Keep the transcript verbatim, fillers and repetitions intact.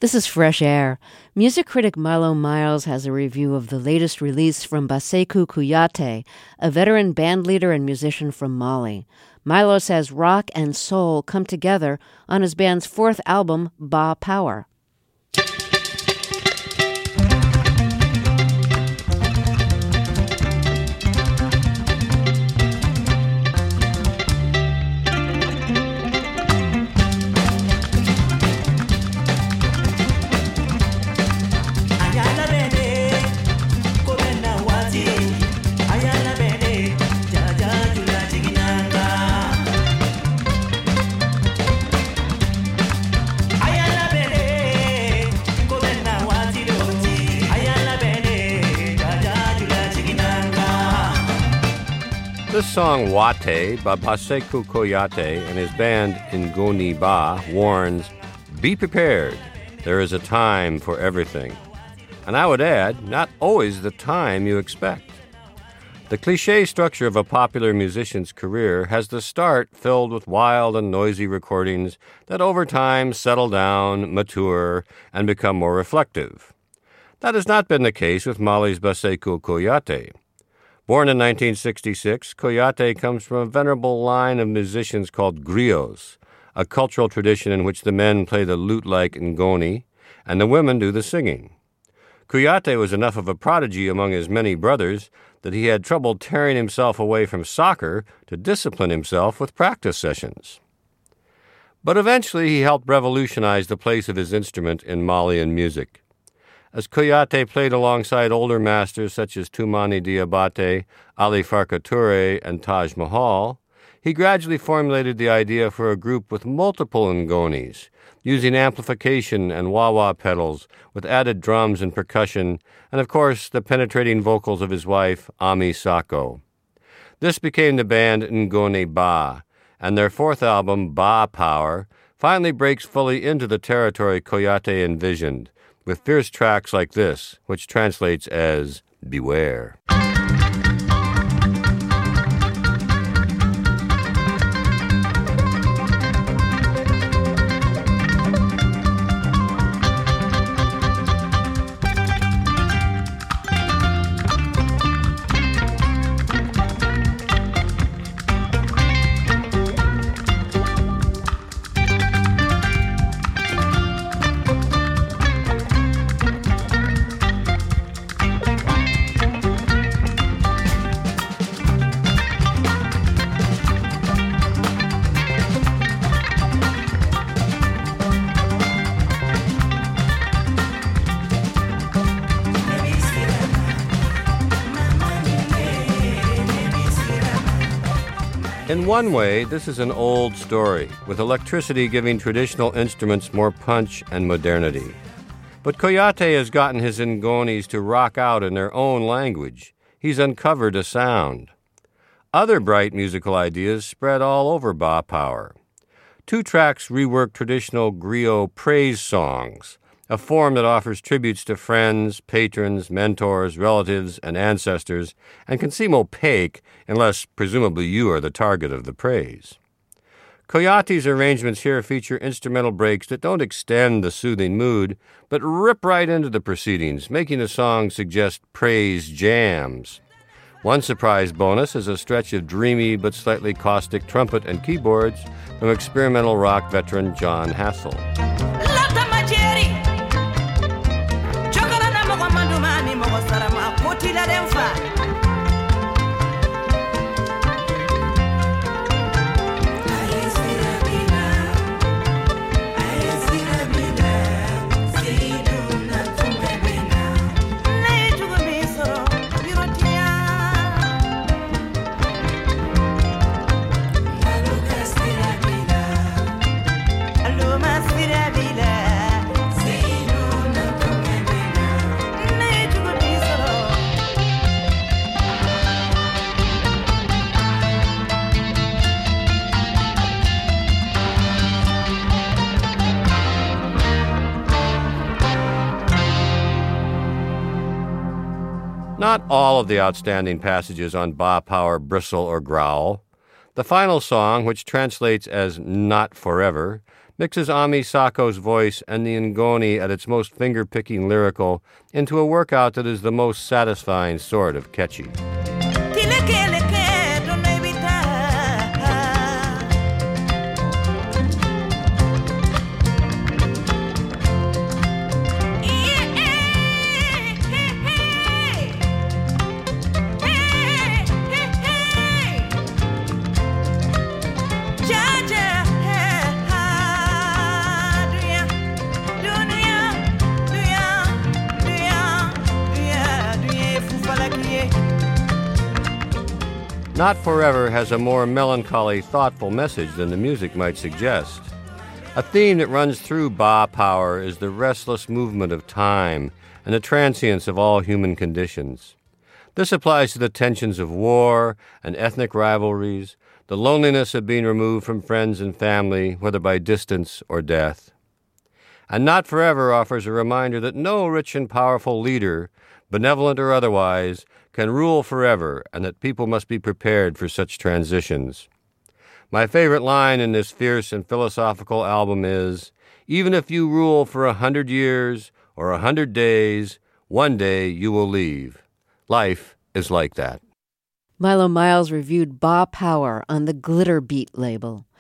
This is Fresh Air. Music critic Milo Miles has a review of the latest release from Baseku Kouyaté, a veteran bandleader and musician from Mali. Milo says rock and soul come together on his band's fourth album, Ba Power. This song, Wate, by Baseku Kouyaté and his band Ngoni Ba, warns, be prepared. There is a time for everything. And I would add, not always the time you expect. The cliché structure of a popular musician's career has the start filled with wild and noisy recordings that over time settle down, mature, and become more reflective. That has not been the case with Mali's Baseku Kouyaté. Born in nineteen sixty-six, Kouyaté comes from a venerable line of musicians called griots, a cultural tradition in which the men play the lute like ngoni and the women do the singing. Kouyaté was enough of a prodigy among his many brothers that he had trouble tearing himself away from soccer to discipline himself with practice sessions. But eventually he helped revolutionize the place of his instrument in Malian music. As Kouyaté played alongside older masters such as Toumani Diabaté, Ali Farka Touré, and Taj Mahal, he gradually formulated the idea for a group with multiple ngonis, using amplification and wah-wah pedals with added drums and percussion, and of course the penetrating vocals of his wife, Ami Sako. This became the band Ngoni Ba, and their fourth album, Ba Power, finally breaks fully into the territory Kouyaté envisioned, with fierce tracks like this, which translates as Beware. In one way, this is an old story, with electricity giving traditional instruments more punch and modernity. But Kouyaté has gotten his ngonis to rock out in their own language. He's uncovered a sound. Other bright musical ideas spread all over Ba Power. Two tracks rework traditional griot praise songs, a form that offers tributes to friends, patrons, mentors, relatives, and ancestors, and can seem opaque unless presumably you are the target of the praise. Kouyaté's arrangements here feature instrumental breaks that don't extend the soothing mood, but rip right into the proceedings, making the song suggest praise jams. One surprise bonus is a stretch of dreamy but slightly caustic trumpet and keyboards from experimental rock veteran John Hassell. Not all of the outstanding passages on Ba Power bristle or growl. The final song, which translates as Not Forever, mixes Ami Sako's voice and the Ngoni at its most finger-picking lyrical into a workout that is the most satisfying sort of catchy. Not Forever has a more melancholy, thoughtful message than the music might suggest. A theme that runs through Ba Power is the restless movement of time and the transience of all human conditions. This applies to the tensions of war and ethnic rivalries, the loneliness of being removed from friends and family, whether by distance or death. And Not Forever offers a reminder that no rich and powerful leader, benevolent or otherwise, can rule forever, and that people must be prepared for such transitions. My favorite line in this fierce and philosophical album is, "Even if you rule for a hundred years or a hundred days, one day you will leave. Life is like that." Milo Miles reviewed Ba Power on the Glitter Beat label.